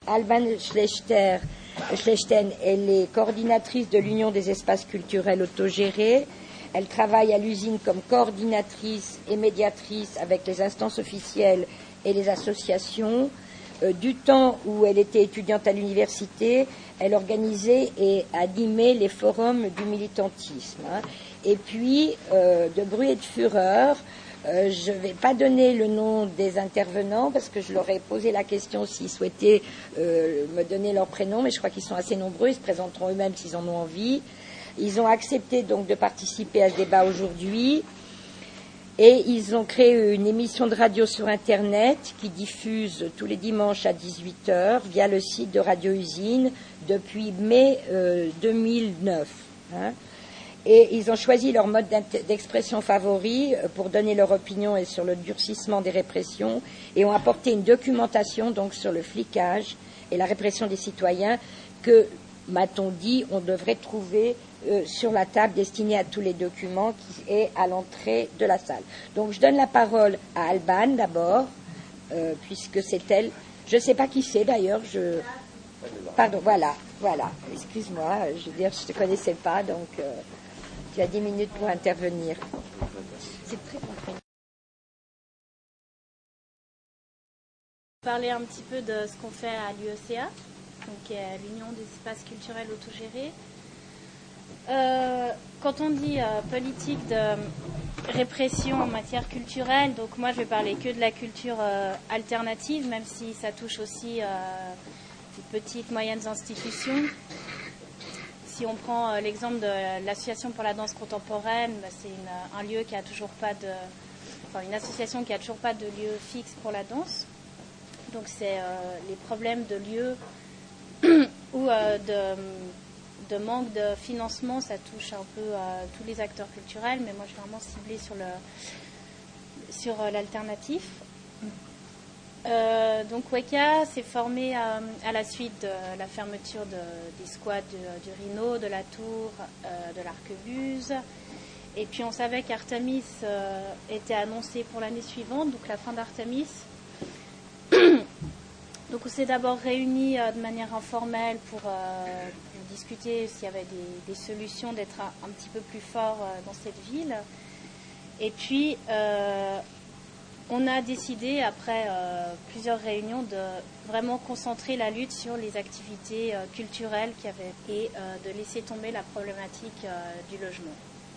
Alban Schlechten, elle est coordinatrice de l'Union des espaces culturels autogérés. Elle travaille à l'usine comme coordinatrice et médiatrice avec les instances officielles et les associations. Du temps où elle était étudiante à l'université, elle organisait et animait les forums du militantisme. Et puis, de bruit et de fureur, je ne vais pas donner le nom des intervenants parce que je leur ai posé la question s'ils souhaitaient me donner leur prénom, mais je crois qu'ils sont assez nombreux, ils se présenteront eux-mêmes s'ils en ont envie. Ils ont accepté donc de participer à ce débat aujourd'hui et ils ont créé une émission de radio sur Internet qui diffuse tous les dimanches à 18h via le site de Radio Usine depuis mai 2009. Et ils ont choisi leur mode d'expression favori pour donner leur opinion sur le durcissement des répressions et ont apporté une documentation donc sur le flicage et la répression des citoyens que, m'a-t-on dit, on devrait trouver sur la table destinée à tous les documents qui est à l'entrée de la salle. Donc je donne la parole à Alban d'abord, puisque c'est elle. Je ne sais pas qui c'est d'ailleurs. Pardon, voilà. Excuse-moi, je veux dire, je ne te connaissais pas, donc tu as 10 minutes pour intervenir. C'est très bon. Parler un petit peu de ce qu'on fait à l'UECA, donc l'Union des espaces culturels autogérés. Quand on dit politique de répression en matière culturelle, donc moi je vais parler que de la culture alternative, même si ça touche aussi les petites, moyennes institutions. Si on prend l'exemple de l'Association pour la danse contemporaine, c'est un lieu qui a toujours pas une association qui a toujours pas de lieu fixe pour la danse. Donc c'est les problèmes de lieu ou de manque de financement, ça touche un peu tous les acteurs culturels, mais moi je suis vraiment ciblée sur l'alternatif. Donc WECA s'est formé à la suite de la fermeture des squats du Rhino, de la Tour, de l'Arquebuse. Et puis on savait qu'Artemis était annoncé pour l'année suivante, donc la fin d'Artemis. Donc on s'est d'abord réunis de manière informelle pour discuter s'il y avait des solutions d'être un petit peu plus fort dans cette ville. Et puis on a décidé, après plusieurs réunions, de vraiment concentrer la lutte sur les activités culturelles qu'il y avait et de laisser tomber la problématique du logement.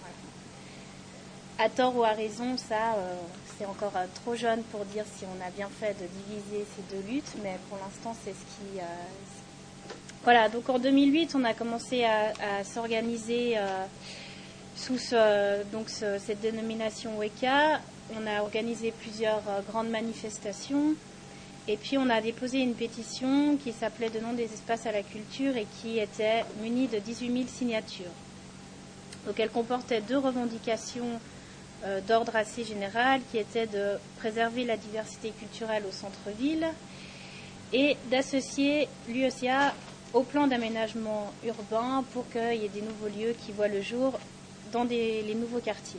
À tort ou à raison, ça, c'est encore trop jeune pour dire si on a bien fait de diviser ces deux luttes, mais pour l'instant, c'est ce qui... Voilà, donc en 2008, on a commencé à s'organiser sous cette dénomination WECA. On a organisé plusieurs grandes manifestations, et puis on a déposé une pétition qui s'appelait « Donnons des espaces à la culture » et qui était munie de 18 000 signatures. Donc elle comportait deux revendications d'ordre assez général qui était de préserver la diversité culturelle au centre-ville et d'associer l'UECA au plan d'aménagement urbain pour qu'il y ait des nouveaux lieux qui voient le jour dans les nouveaux quartiers.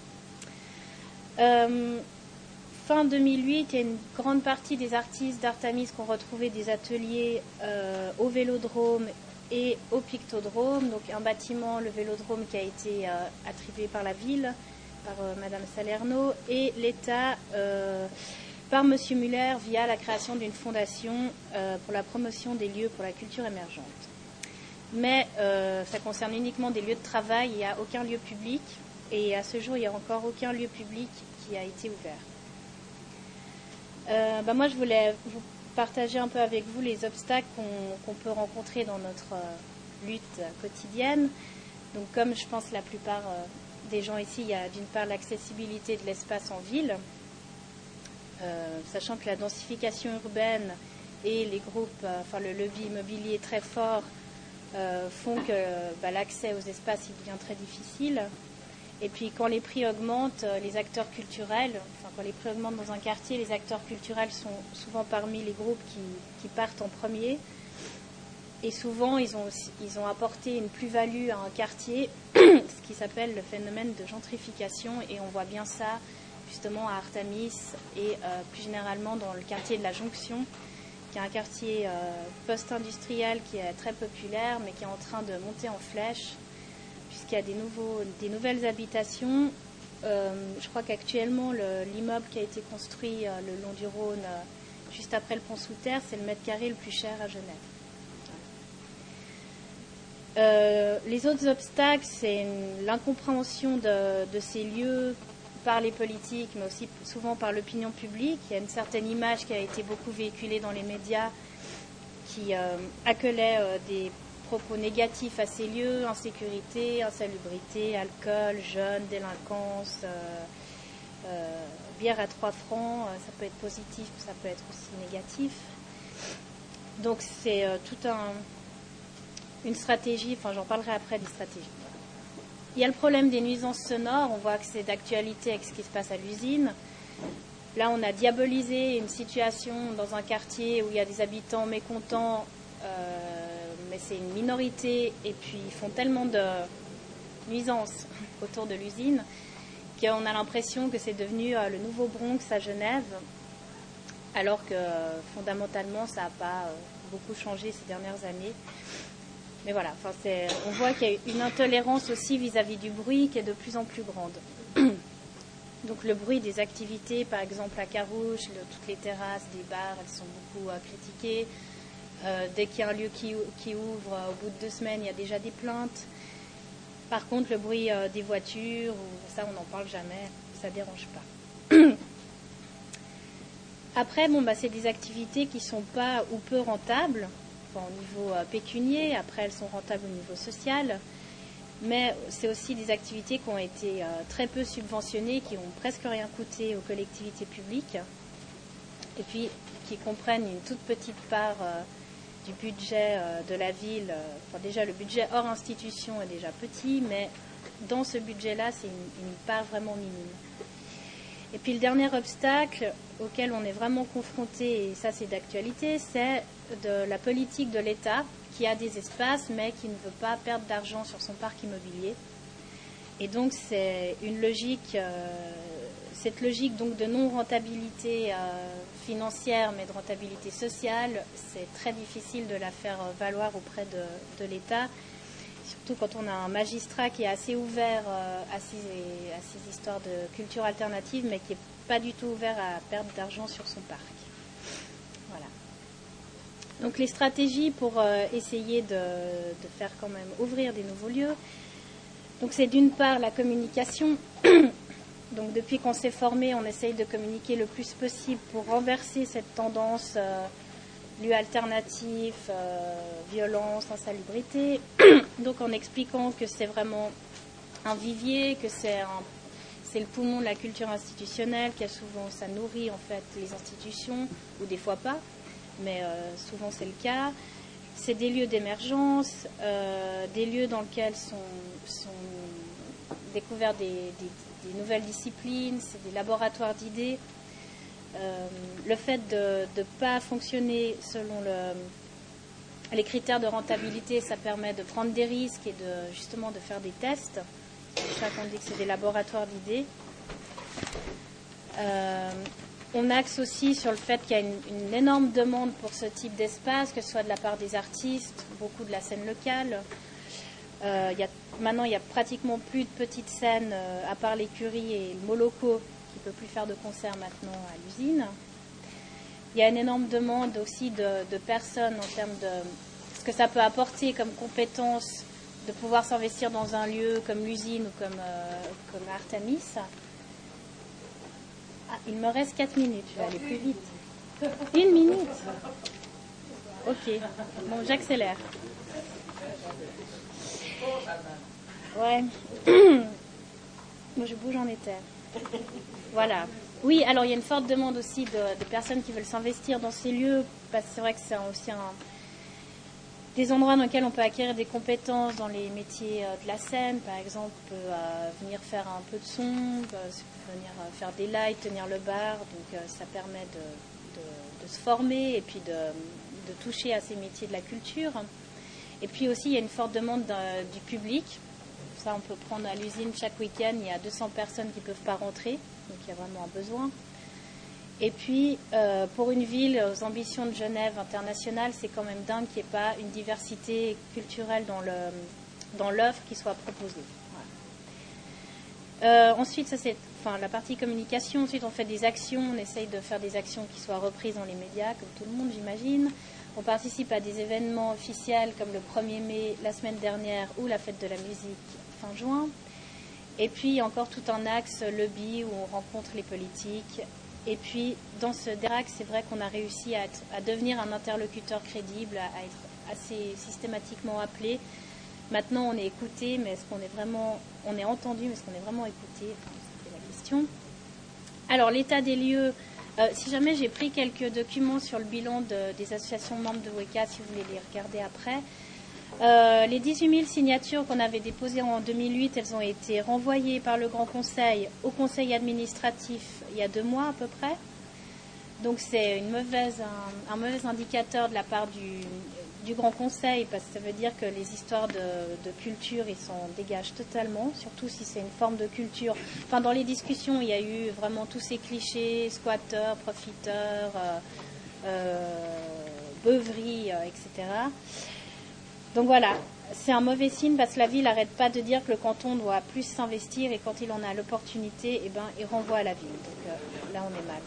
Fin 2008, il y a une grande partie des artistes d'Artemis qui ont retrouvé des ateliers au Vélodrome et au Pictodrome, donc un bâtiment, le Vélodrome, qui a été attribué par la ville, par Madame Salerno, et l'État par Monsieur Muller via la création d'une fondation pour la promotion des lieux pour la culture émergente. Mais ça concerne uniquement des lieux de travail, il n'y a aucun lieu public, et à ce jour, il n'y a encore aucun lieu public qui a été ouvert. Moi, je voulais vous partager un peu avec vous les obstacles qu'on peut rencontrer dans notre lutte quotidienne. Donc, comme je pense la plupart des gens ici, il y a d'une part l'accessibilité de l'espace en ville, sachant que la densification urbaine et les groupes, le lobby immobilier très fort font que l'accès aux espaces il devient très difficile. Et puis quand les prix augmentent, les acteurs culturels, quand les prix augmentent dans un quartier, les acteurs culturels sont souvent parmi les groupes qui partent en premier. Et souvent, ils ont apporté une plus-value à un quartier, ce qui s'appelle le phénomène de gentrification. Et on voit bien ça justement à Artemis et plus généralement dans le quartier de la Jonction, qui est un quartier post-industriel qui est très populaire, mais qui est en train de monter en flèche, puisqu'il y a des nouvelles habitations. Je crois qu'actuellement, l'immeuble qui a été construit le long du Rhône, juste après le pont sous terre, c'est le mètre carré le plus cher à Genève. Les autres obstacles, c'est l'incompréhension de ces lieux par les politiques, mais aussi souvent par l'opinion publique. Il y a une certaine image qui a été beaucoup véhiculée dans les médias qui accolait des propos négatifs à ces lieux: insécurité, insalubrité, alcool, jeunes, délinquance, bière à 3 francs. Ça peut être positif, ça peut être aussi négatif. Donc c'est toute une stratégie, enfin j'en parlerai après des stratégies. Il y a le problème des nuisances sonores, on voit que c'est d'actualité avec ce qui se passe à l'usine. Là, on a diabolisé une situation dans un quartier où il y a des habitants mécontents, mais c'est une minorité, et puis ils font tellement de nuisances autour de l'usine qu'on a l'impression que c'est devenu le nouveau Bronx à Genève, alors que fondamentalement, ça n'a pas beaucoup changé ces dernières années. Mais voilà, on voit qu'il y a une intolérance aussi vis-à-vis du bruit qui est de plus en plus grande. Donc le bruit des activités, par exemple à Carouge, toutes les terrasses des bars, elles sont beaucoup critiquées. Dès qu'il y a un lieu qui ouvre, au bout de 2 semaines, il y a déjà des plaintes. Par contre, le bruit des voitures, ça on n'en parle jamais, ça ne dérange pas. Après, c'est des activités qui ne sont pas ou peu rentables. Au niveau pécunier, après elles sont rentables au niveau social, mais c'est aussi des activités qui ont été très peu subventionnées, qui ont presque rien coûté aux collectivités publiques, et puis qui comprennent une toute petite part du budget de la ville. Déjà le budget hors institution est déjà petit, mais dans ce budget-là, c'est une part vraiment minime. Et puis le dernier obstacle auquel on est vraiment confronté, et ça c'est d'actualité, c'est de la politique de l'État qui a des espaces mais qui ne veut pas perdre d'argent sur son parc immobilier. Et donc c'est une logique, cette logique donc de non-rentabilité financière mais de rentabilité sociale, c'est très difficile de la faire valoir auprès de l'État. Surtout quand on a un magistrat qui est assez ouvert à ces histoires de culture alternative, mais qui n'est pas du tout ouvert à perdre d'argent sur son parc. Voilà. Donc les stratégies pour essayer de faire quand même ouvrir des nouveaux lieux. Donc c'est d'une part la communication. Donc depuis qu'on s'est formé, on essaye de communiquer le plus possible pour renverser cette tendance lieux alternatifs, violence, insalubrité. Donc en expliquant que c'est vraiment un vivier, que c'est le poumon de la culture institutionnelle, qui a souvent, ça nourrit en fait les institutions, ou des fois pas, mais souvent c'est le cas. C'est des lieux d'émergence, des lieux dans lesquels sont découvertes des nouvelles disciplines, c'est des laboratoires d'idées. Le fait de ne pas fonctionner selon les critères de rentabilité, ça permet de prendre des risques et justement de faire des tests. C'est pour ça qu'on dit que c'est des laboratoires d'idées. On axe aussi sur le fait qu'il y a une énorme demande pour ce type d'espace, que ce soit de la part des artistes, beaucoup de la scène locale. Maintenant, il n'y a pratiquement plus de petites scènes, à part l'écurie et le Moloko, qui ne peut plus faire de concerts maintenant à l'usine. Il y a une énorme demande aussi de personnes en termes de ce que ça peut apporter comme compétence de pouvoir s'investir dans un lieu comme l'usine ou comme Artemis. Ah, il me reste 4 minutes, je vais aller plus vite. 1 minute. Ok, bon, j'accélère. Ouais. Moi, je bouge en éther. Voilà. Oui, alors il y a une forte demande aussi de personnes qui veulent s'investir dans ces lieux, parce que c'est vrai que c'est aussi des endroits dans lesquels on peut acquérir des compétences dans les métiers de la scène. Par exemple, on peut venir faire un peu de son, venir faire des lights, tenir le bar. Donc ça permet de se former et puis de toucher à ces métiers de la culture. Et puis aussi, il y a une forte demande du public. Ça, on peut prendre à l'usine chaque week-end, il y a 200 personnes qui ne peuvent pas rentrer, donc il y a vraiment un besoin. Et puis, pour une ville aux ambitions de Genève internationale, c'est quand même dingue qu'il n'y ait pas une diversité culturelle dans l'œuvre qui soit proposée. Voilà. Ensuite, ça c'est la partie communication. Ensuite, on fait des actions. On essaye de faire des actions qui soient reprises dans les médias, comme tout le monde, j'imagine. On participe à des événements officiels comme le 1er mai, la semaine dernière, ou la fête de la musique fin juin. Et puis, encore tout un axe lobby où on rencontre les politiques. Et puis, dans ce DERAC, c'est vrai qu'on a réussi à devenir un interlocuteur crédible, à être assez systématiquement appelé. Maintenant, on est écouté, mais est-ce qu'on est vraiment... On est entendu, mais est-ce qu'on est vraiment écouté? Enfin, c'était la question. Alors, l'état des lieux... si jamais j'ai pris quelques documents sur le bilan des associations membres de WECA, si vous voulez les regarder après. Les 18 000 signatures qu'on avait déposées en 2008, elles ont été renvoyées par le Grand Conseil au Conseil administratif il y a 2 mois à peu près. Donc c'est un mauvais indicateur de la part du Grand Conseil, parce que ça veut dire que les histoires de culture, ils s'en dégagent totalement, surtout si c'est une forme de culture. Enfin, dans les discussions, il y a eu vraiment tous ces clichés, squatteurs, profiteurs, beuveries, etc. Donc voilà, c'est un mauvais signe parce que la ville n'arrête pas de dire que le canton doit plus s'investir et quand il en a l'opportunité, il renvoie à la ville. Donc là, on est mal.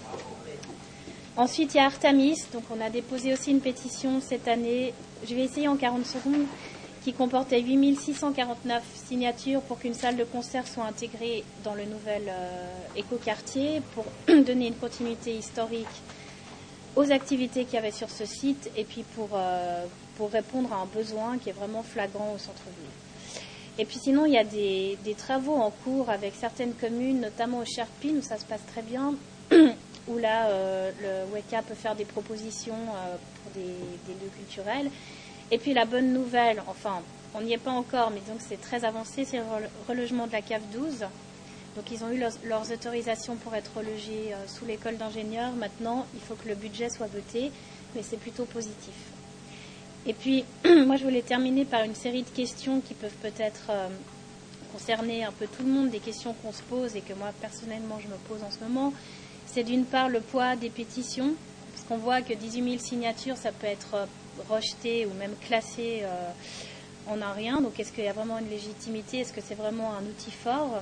Ensuite, il y a Artamis. Donc on a déposé aussi une pétition cette année, je vais essayer en 40 secondes, qui comportait 8 649 signatures pour qu'une salle de concert soit intégrée dans le nouvel écoquartier pour donner une continuité historique aux activités qu'il y avait sur ce site et puis pour répondre à un besoin qui est vraiment flagrant au centre-ville. Et puis sinon, il y a des travaux en cours avec certaines communes, notamment au Cherpines, où ça se passe très bien, où là, le WECA peut faire des propositions pour des lieux culturels. Et puis la bonne nouvelle, enfin, on n'y est pas encore, mais donc c'est très avancé, c'est le relogement de la cave 12. Donc ils ont eu leurs autorisations pour être relogés sous l'école d'ingénieurs. Maintenant, il faut que le budget soit voté, mais c'est plutôt positif. Et puis, moi, je voulais terminer par une série de questions qui peuvent peut-être concerner un peu tout le monde, des questions qu'on se pose et que moi, personnellement, je me pose en ce moment. C'est d'une part le poids des pétitions, parce qu'on voit que 18 000 signatures, ça peut être rejeté ou même classé en un rien. Donc, est-ce qu'il y a vraiment une légitimité? Est-ce que c'est vraiment un outil fort?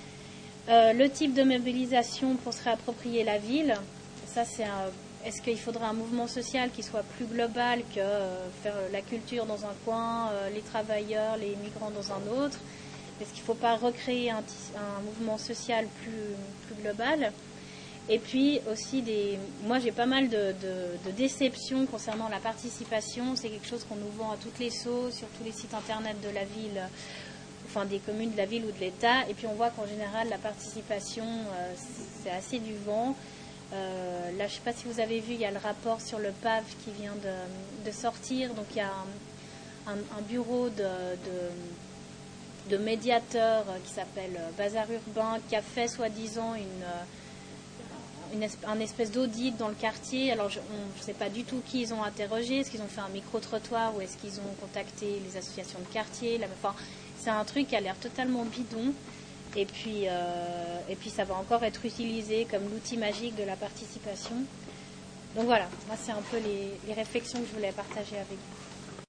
Le type de mobilisation pour se réapproprier la ville, ça est-ce qu'il faudrait un mouvement social qui soit plus global que faire la culture dans un coin, les travailleurs, les migrants dans un autre? Est-ce qu'il ne faut pas recréer un mouvement social plus global? Et puis aussi, moi j'ai pas mal de déceptions concernant la participation. C'est quelque chose qu'on nous vend à toutes les sauces, sur tous les sites internet de la ville, enfin des communes de la ville ou de l'État. Et puis on voit qu'en général, la participation, c'est assez du vent. Là, je ne sais pas si vous avez vu, il y a le rapport sur le PAV qui vient de sortir. Donc il y a un bureau de médiateurs qui s'appelle Bazar Urbain, qui a fait soi-disant un espèce d'audit dans le quartier. Alors on ne sait pas du tout qui ils ont interrogé. Est-ce qu'ils ont fait un micro-trottoir ou est-ce qu'ils ont contacté les associations de quartier? Enfin, c'est un truc qui a l'air totalement bidon. Et puis ça va encore être utilisé comme l'outil magique de la participation. Donc voilà, moi c'est un peu les réflexions que je voulais partager avec vous.